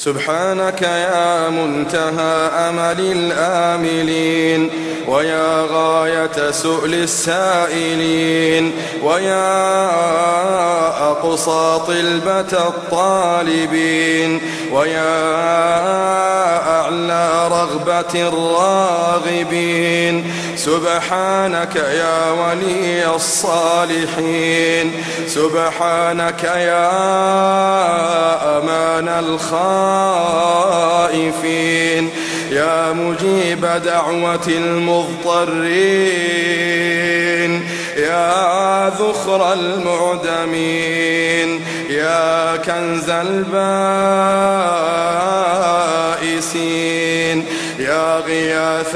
سبحانك يا منتهى أمل الآملين، ويا غاية سؤل السائلين، ويا أقصى طلبة الطالبين، ويا أعلى رغبة الراغبين. سبحانك يا ولي الصالحين، سبحانك يا أمان الخائفين، يا مجيب دعوة المضطرين، يا ذخر المعدمين، يا كنز البائسين، يا غياث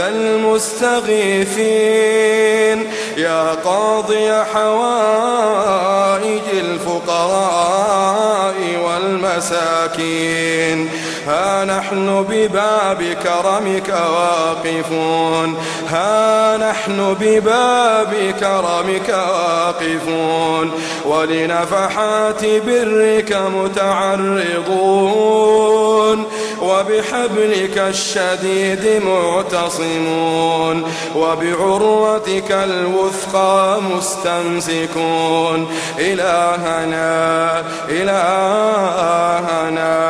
المستغيثين، يا قاضي حوائج الفقراء والمساكين. ها نحن بباب كرمك واقفون، ها نحن بباب كرمك واقفون، ولنفحات برك متعرضون، وبحبلك الشديد معتصمون، وبعروتك الوثقى مستمسكون. إلهنا إلهنا،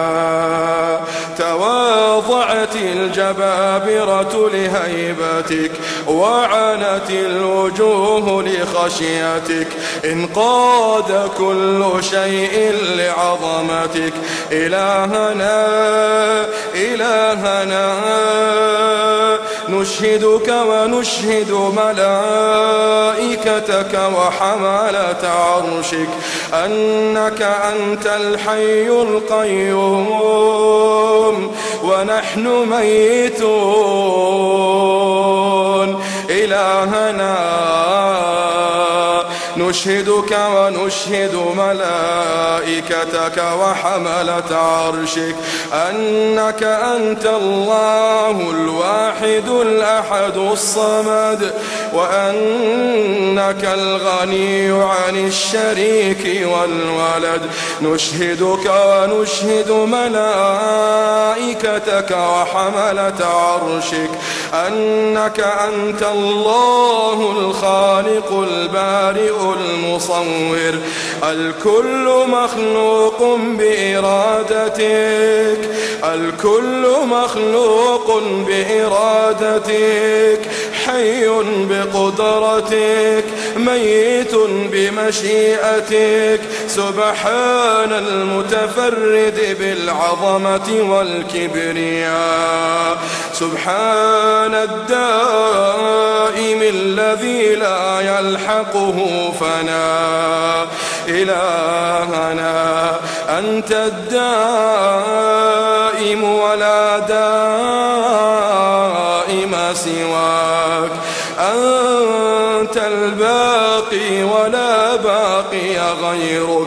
تواضعت الجبابرة لهيبتك، وعنت الوجوه لخشيتك، انقاد كل شيء لعظمتك. إلهنا إلهنا، نشهدك ونشهد ملائكتك وحملة عرشك أنك أنت الحي القيوم، ونحن ميتون. إلهنا نشهدك ونشهد ملائكتك وحملة عرشك أنك أنت الله الواحد الأحد الصمد، وأنك الغني عن الشريك والولد. نشهدك ونشهد ملائكتك وحملة عرشك أنك أنت الله الخالق البارئ المصور، الكل مخلوق بإرادتك، الكل مخلوق بإرادتك، حي بقدرتك، ميت بمشيئتك. سبحان المتفرد بالعظمة والكبرياء، سبحان الدائم الذي لا يلحقه فناء. إلهنا أنت الدائم ولا دائم سواك، أنت الباقي ولا باقي غيرك.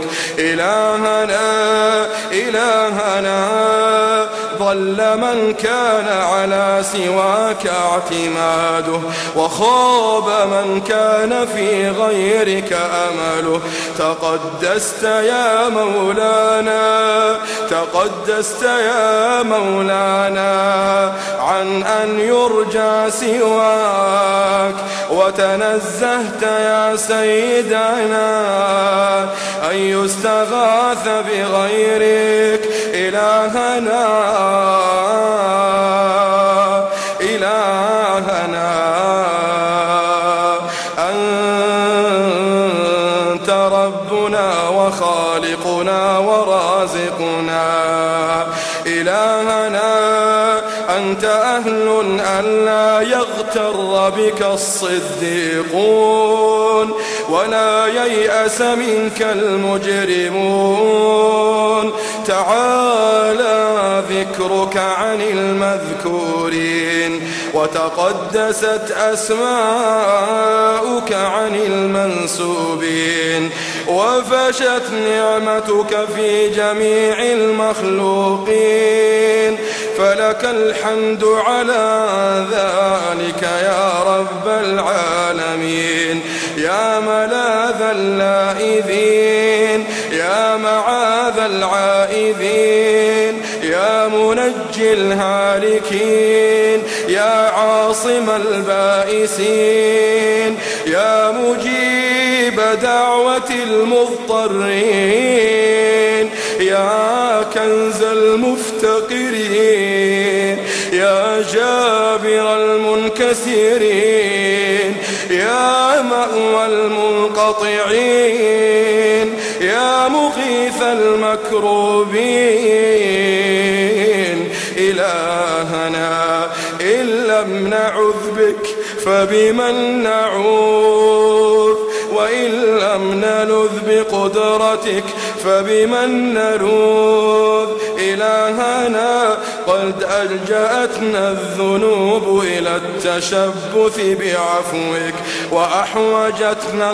إلهنا إلهنا، ضل من كان على سواك اعتماده، وخاب من كان في غيرك أمله. تقدست يا مولانا، تقدست يا مولانا عن أن يرجى سواك، وتنزهت يا سيدنا أن يستغاث بغيرك. إلهنا إلهنا، أنت ربنا وخالقنا ورازقنا. إلهنا أنت أهل ألا يغتر بك الصديقون، ولا ييأس منك المجرمون. تعالى ذكرك عن المذكورين، وتقدست أسماؤك عن المنسوبين، وفشت نعمتك في جميع المخلوقين. فلك الحمد على ذلك يا رب العالمين، يا ملاذ اللاذين، يا معاذ العائذين، يا يا منجي الهالكين يا عاصم البائسين يا مجيب دعوة المضطرين يا كنز المفتقرين يا جابر المنكسرين يا مأوى المنقطعين يا مغيث المكروبين إلهنا إن لم نعوذ بك فبمن نعوذ وإن لم نلذ بقدرتك فبمن نلوذ إلهنا قد ألجأتنا الذنوب إلى التشبث بعفوك وأحوجتنا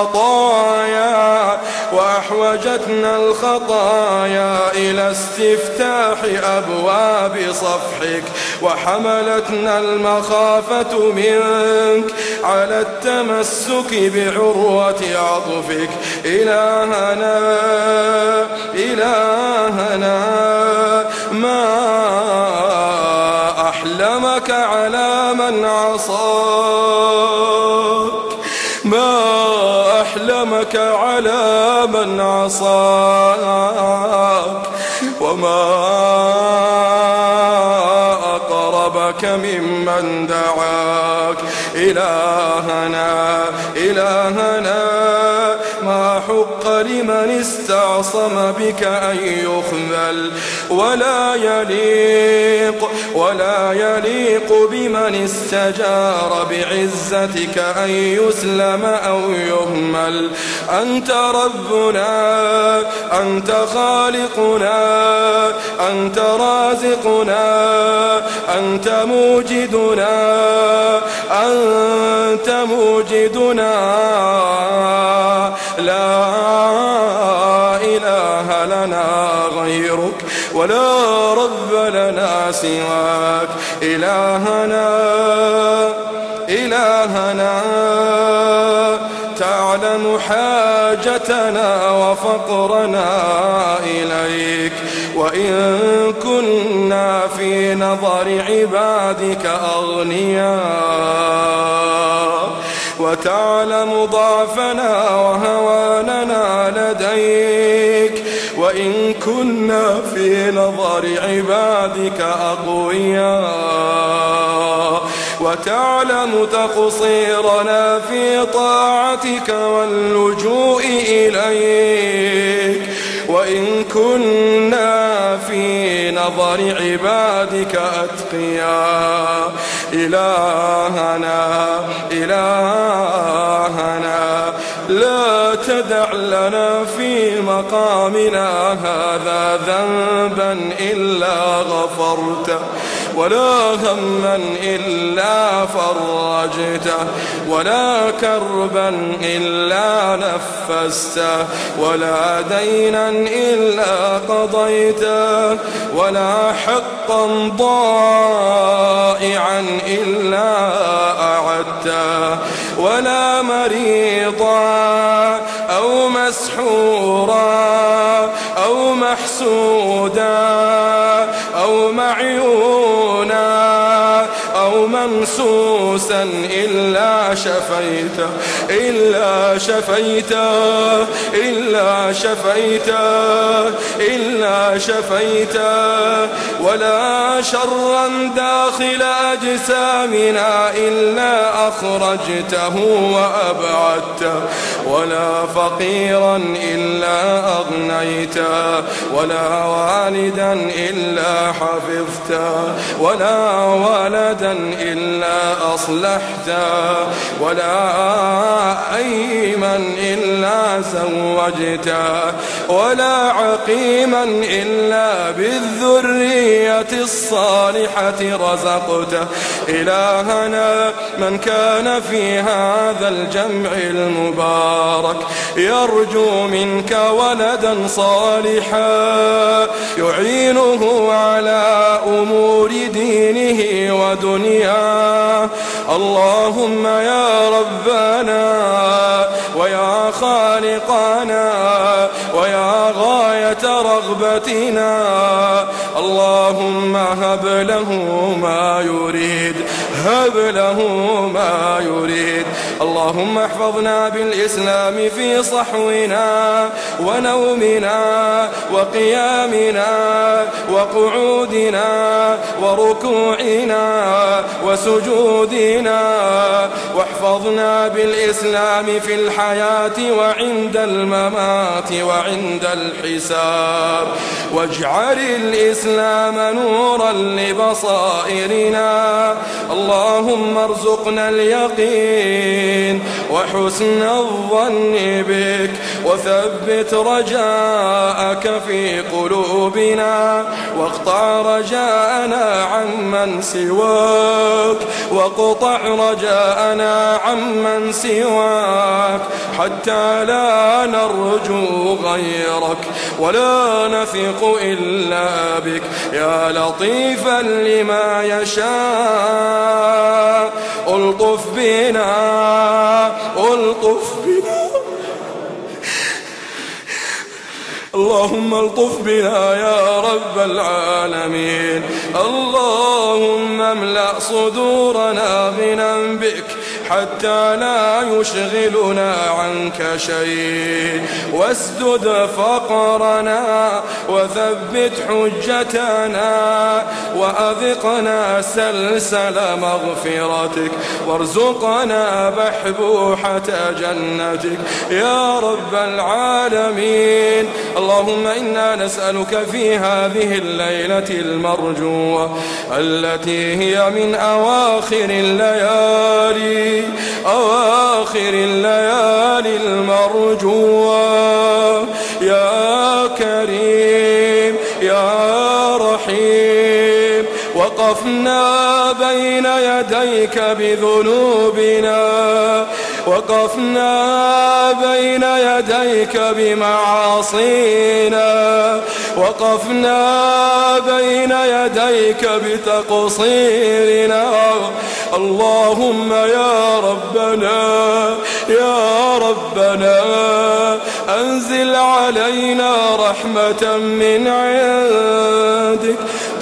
الخطايا إلى استفتاح أبواب صفحك وحملتنا المخافة منك على التمسك بعروة عطفك إلهنا ما أحلمك على من عصاك ما أحلمك على من عصاك وما أقربك ممن دعاك إلهنا ما حق لمن استعصم بك أن يخذل ولا يليق بمن استجار بعزتك أن يسلم أو يهمل أنت ربنا أنت خالقنا أنت رازقنا أنت موجدنا لا إله لنا غيرك ولا رب لنا سواك إلهنا تعلم حاجتنا وفقرنا إليك وإن كنا في نظر عبادك أغنياء وتعلم ضعفنا وهواننا لديك وإن كنا في نظر عبادك أقوياء وتعلم تقصيرنا في طاعتك واللجوء إليك وإن كنا في نظر عبادك أتقياء إلهنا لا تدع لنا في مقامنا هذا ذنبا إلا غفرته ولا هما إلا فرجته ولا كربا إلا نفسته ولا دينا إلا قضيته ولا حقا ضائعا إلا أعدته ولا مريضا أو مسحورا أو محسودا أو معيونا أو ممسوسا إلا شفيته ولا شرا داخل أجسامنا إلا أخرجته وأبعدته ولا فقيرا إلا أغنيته ولا والدا إلا حفظته ولا ولدا إلا أصلحته ولا أيما إلا زوجته ولا عقيما إلا بالذرية الصالحة رزقته إلهنا من كان في هذا الجمع المبارك يرجو منك ولدا صالحا يعينه على أمور دينه ودنياه اللهم يا ربنا ويا خالقنا ويا غاية رغبتنا اللهم اللهم هب له ما يريد، هب له ما يريد. اللهم احفظنا بالإسلام في صحونا ونومنا وقيامنا وقعودنا وركوعنا وسجودنا، واحفظنا بالإسلام في الحياة وعند الممات وعند الحساب، واجعل الإسلام نورا لبصائرنا. اللهم ارزقنا اليقين وحسن الظن بك، وثبت رجاءك في قلوبنا، واقطع رجاءنا عمن سواك، واقطع رجاءنا عمن سواك، حتى لا نرجو غيرك ولا نثق إلا بك. يا لطيفا لما يشاء ألطف بنا، ألطف بنا. اللهم الطف بنا يا رب العالمين. اللهم املأ صدورنا غنى بك حتى لا يشغلنا عنك شيء، واسدد فقرنا وثبت حجتنا، وأذقنا سلسل مغفرتك، وارزقنا بحبوحة جنتك يا رب العالمين. اللهم إنا نسألك في هذه الليلة المرجوة التي هي من أواخر الليالي، أواخر الليالي المرجوة، يا كريم يا رحيم. وقفنا بين يديك بذنوبنا، وقفنا بين يديك بمعاصينا، وقفنا بين يديك بتقصيرنا. اللهم يا ربنا يا ربنا أنزل علينا رحمة من عندك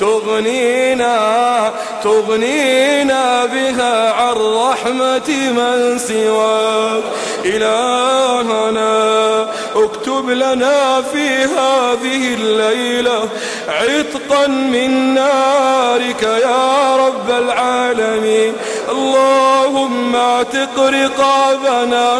تغنينا بها عن رحمة من سواك. إلهنا اكتب لنا في هذه الليلة عتقا من نارك يا رب العالمين. اللهم اعتق رقابنا،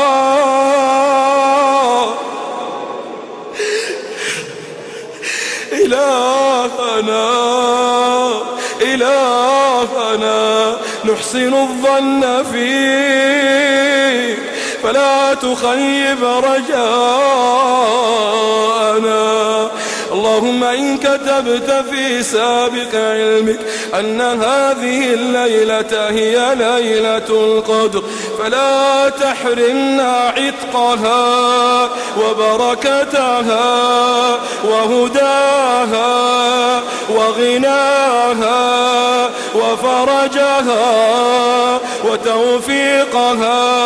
إلهنا نحسن الظن فيك فلا تخيب رجاءنا. اللهم إن كتبت في سابق علمك أن هذه الليلة هي ليلة القدر فلا تحرمنا عتقها وبركتها وهداها وغناها وفرجها وتوفيقها.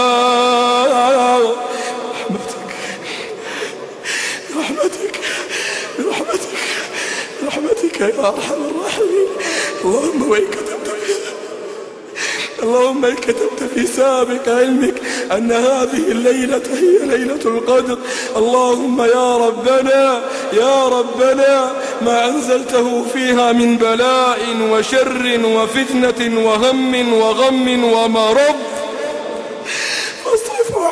برحمتك يا أرحم الراحمين. اللهم إن كتبت في سابق علمك أن هذه الليلة هي ليلة القدر، اللهم يا ربنا ما أنزلته فيها من بلاء وشر وفتنة وهم وغم ومرض فاصرفه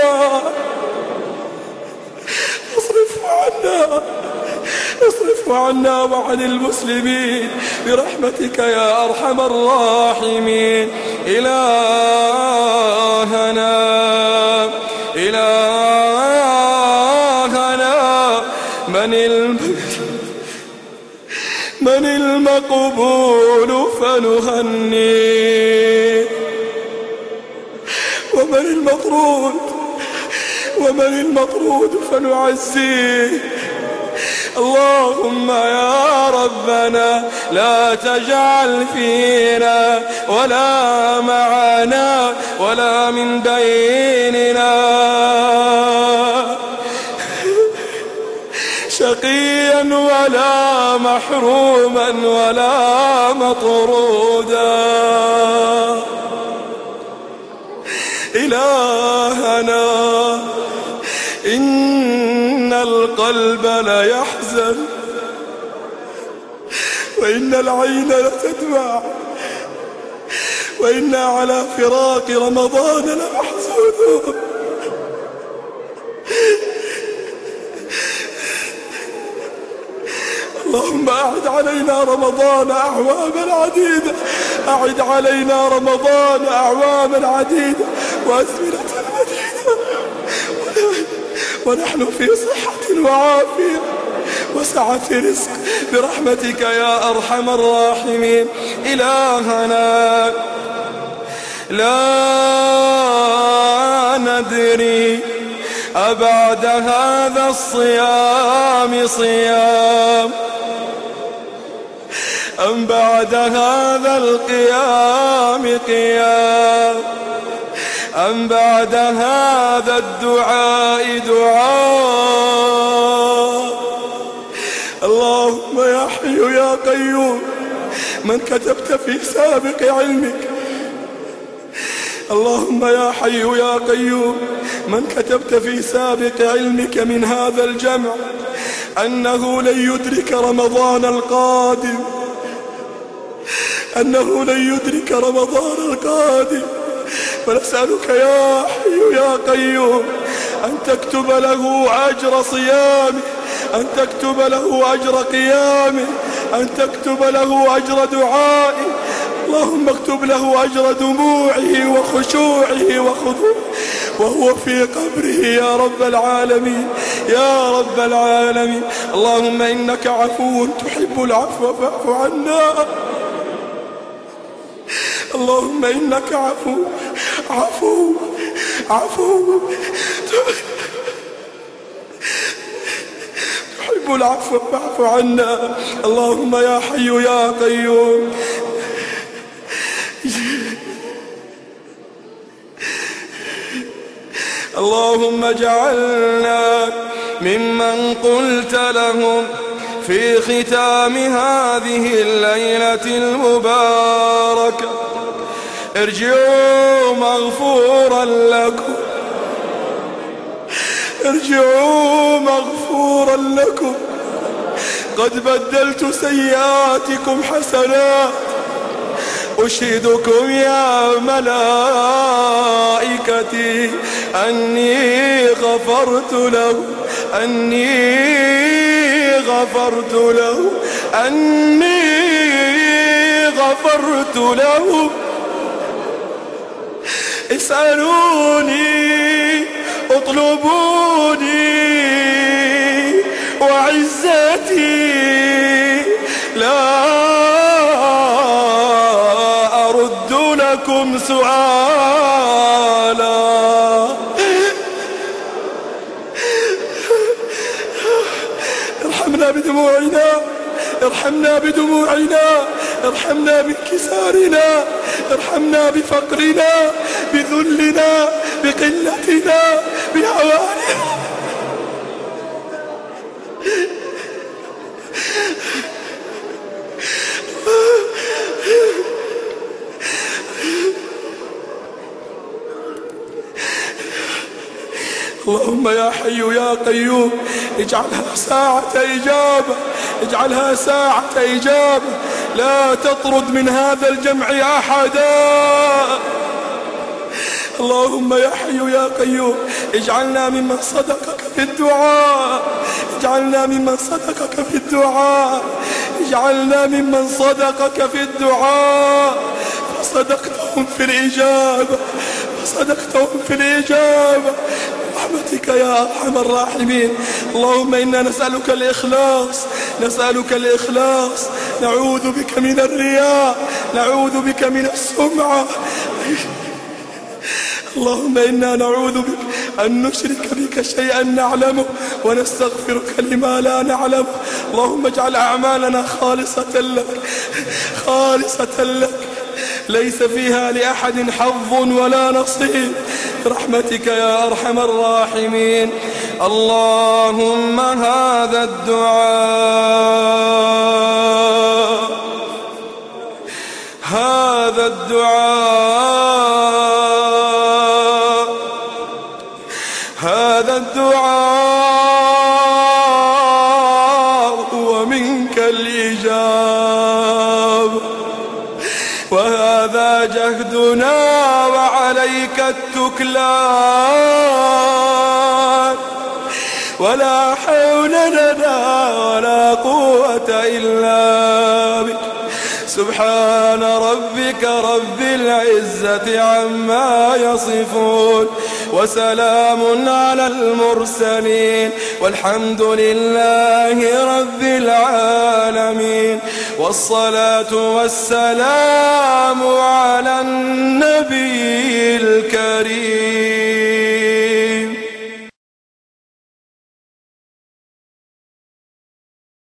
عنا وعن المسلمين برحمتك يا أرحم الراحمين. إلهنا من المقبول فنهنيه، ومن المطرود فنعزيه. اللهم يا ربنا لا تجعل فينا ولا معنا ولا من بيننا شقيا ولا محروما ولا مطرودا. إلهنا إن القلب ليحزن وإن العين لتدمع وإنا على فراق رمضان لمحزونون. اللهم أعد علينا رمضان أعواما عديدة، أعد علينا رمضان أعواما عديدة وأزمنة مديدة ونحن في صحة وعافية وسعة رزق برحمتك يا أرحم الراحمين. إلهنا لا ندري أبعد هذا الصيام صيام أم بعد هذا القيام قيام أم بعد هذا الدعاء دعاء. اللهم يا حي يا قيوم من كتبت في سابق علمك، اللهم يا حي يا قيوم من كتبت في سابق علمك من هذا الجمع أنه لن يدرك رمضان القادم، أنه لن يدرك رمضان القادم، فنسألك يا حي يا قيوم أن تكتب له أجر صيامه، أن تكتب له أجر قيامه، أن تكتب له أجر دعائه. اللهم اكتب له أجر دموعه وخشوعه وخضوعه وهو في قبره يا رب العالمين يا رب العالمين. اللهم إنك عفو تحب العفو فاعف عنا. اللهم إنك عفو عفو عفو تحب العفو فاعف عنا. اللهم يا حي يا قيوم اللهم اجعلنا ممن قلت لهم في ختام هذه الليلة المباركة ارجعوا مغفورا لكم، ارجعوا مغفورا لكم، قد بدلت سيئاتكم حسنات. أشهدكم يا ملائكتي أني غفرت له، أني غفرت له، أني غفرت له. اسألوني اطلبوني وعزتي لا أرد لكم سؤالا. ارحمنا بدموعنا، ارحمنا بدموعنا، ارحمنا بانكسارنا، ارحمنا بفقرنا، بذلنا، بقلتنا، بهواننا. اللهم يا حي يا قيوم اجعلها ساعة إجابة، اجعلها ساعة إجابة، لا تطرد من هذا الجمع أحدا. اللهم يا حي يا قيوم اجعلنا ممن صدقك في الدعاء، اجعلنا ممن صدقك في الدعاء، اجعلنا ممن صدقك في الدعاء فصدقتهم في الإجابة، فصدقتهم في الإجابة برحمتك يا أرحم الراحمين. اللهم إنا نسألك الإخلاص، نسألك الإخلاص، نعوذ بك من الرياء، نعوذ بك من السمعة. اللهم إنا نعوذ بك أن نشرك بك شيئا نعلمه ونستغفرك لما لا نعلمه. اللهم اجعل أعمالنا خالصة لك، خالصة لك، ليس فيها لأحد حظ ولا نصيب برحمتك يا أرحم الراحمين. اللهم هذا الدعاء ومنك الإجابة، وهذا جهدنا وعليك التكلان، ولا حول لنا ولا قوة إلا بك. سبحان ربك رب العزة عما يصفون، وسلام على المرسلين، والحمد لله رب العالمين، والصلاة والسلام على النبي الكريم.